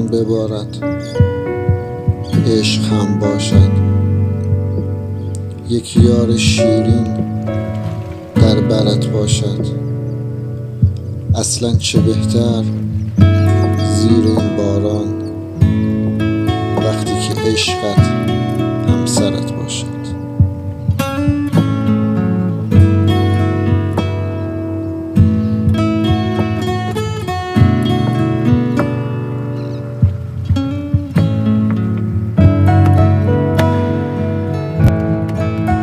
ببارد، عشق هم باشد. یک یار شیرین در برت باشد. اصلا چه بهتر زیر این باران وقتی که عشقت همسرت باشد.